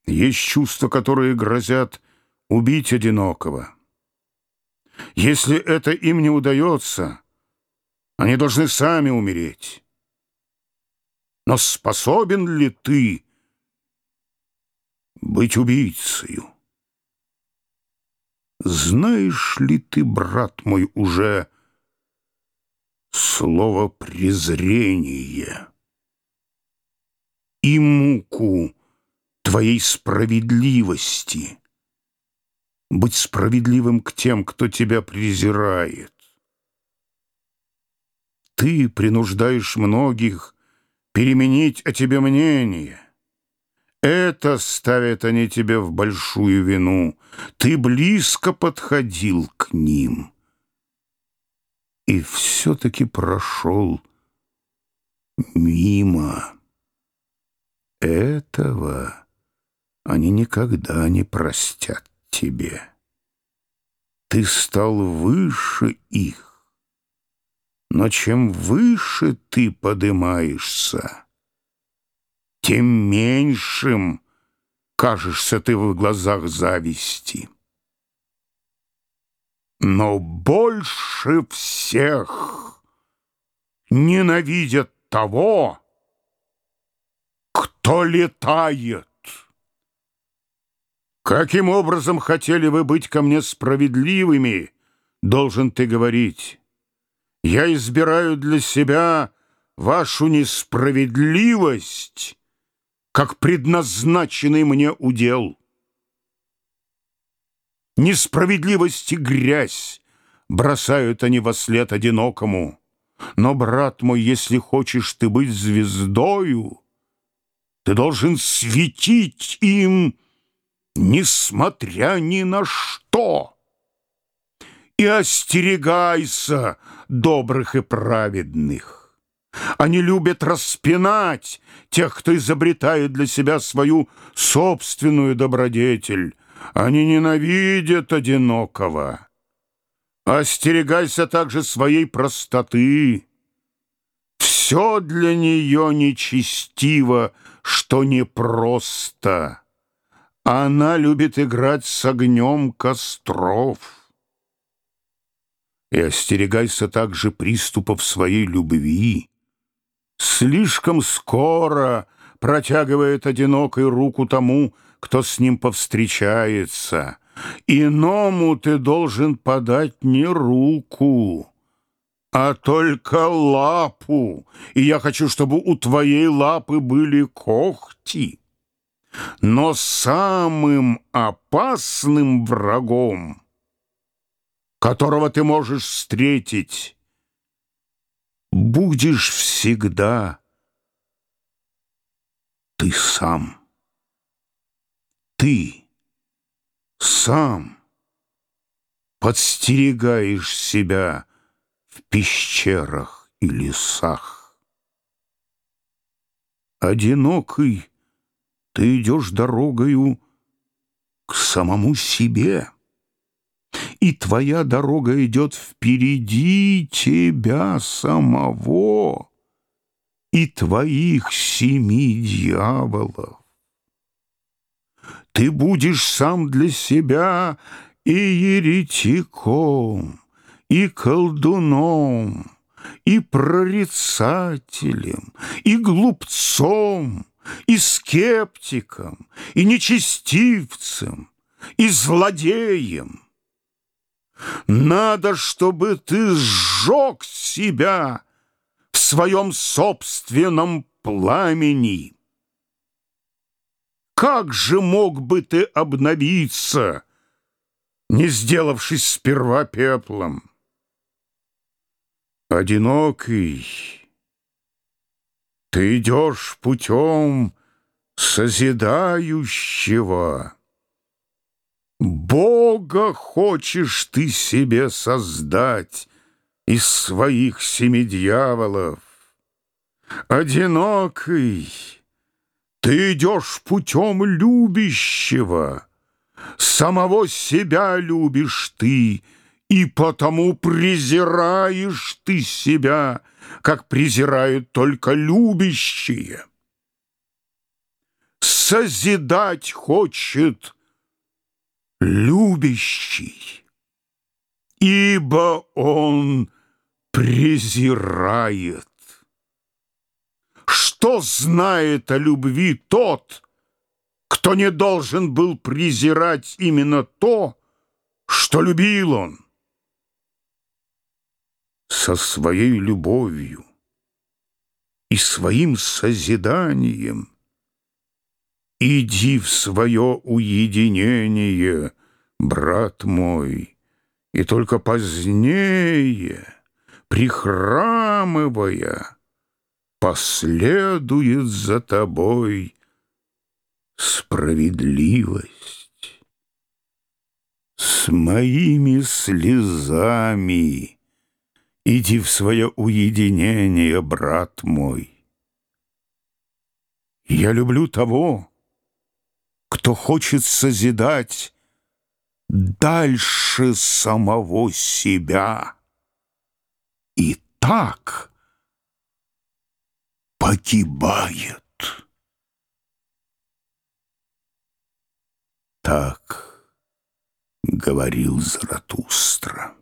Есть чувства, которые грозят убить одинокого. Если это им не удается, они должны сами умереть. Но способен ли ты быть убийцею? Знаешь ли ты, брат мой, уже слово презрение и муку твоей справедливости? Быть справедливым к тем, кто тебя презирает. Ты принуждаешь многих переменить о тебе мнение. Это ставят они тебе в большую вину. Ты близко подходил к ним и все-таки прошел мимо. Этого они никогда не простят тебе. Ты стал выше их, но чем выше ты подымаешься, тем меньшим кажешься ты в глазах зависти. Но больше всех ненавидят того, кто летает. Каким образом хотели вы быть ко мне справедливыми, должен ты говорить. Я избираю для себя вашу несправедливость как предназначенный мне удел. Несправедливость и грязь бросают они вослед одинокому. Но, брат мой, если хочешь ты быть звездою, ты должен светить им, несмотря ни на что. И остерегайся добрых и праведных. Они любят распинать тех, кто изобретает для себя свою собственную добродетель. Они ненавидят одинокого. Остерегайся также своей простоты. Все для нее нечестиво, что непросто. Она любит играть с огнем костров. И остерегайся также приступов своей любви. Слишком скоро протягивает одинокой руку тому, кто с ним повстречается. Иному ты должен подать не руку, а только лапу. И я хочу, чтобы у твоей лапы были когти. Но самым опасным врагом, которого ты можешь встретить, будешь всегда ты сам. Ты сам подстерегаешь себя в пещерах и лесах. Одинокий ты идешь дорогою к самому себе, и твоя дорога идет впереди тебя самого и твоих 7 дьяволов. Ты будешь сам для себя и еретиком, и колдуном, и прорицателем, и глупцом, и скептиком, и нечестивцем, и злодеем. Надо, чтобы ты сжег себя в своем собственном пламени. Как же мог бы ты обновиться, не сделавшись сперва пеплом? Одинокий, ты идешь путем созидающего. Бога хочешь ты себе создать из своих 7 дьяволов. Одинокий, ты идешь путем любящего. Самого себя любишь ты, и потому презираешь ты себя, как презирают только любящие. созидать хочет любящий, ибо он презирает. Что знает о любви тот, кто не должен был презирать именно то, что любил он? Со своей любовью и своим созиданием иди в свое уединение, брат мой, и только позднее, прихрамывая, последует за тобой справедливость. С моими слезами иди в свое уединение, брат мой. Я люблю того, кто хочет созидать дальше самого себя, и так погибает. Так говорил Заратустра.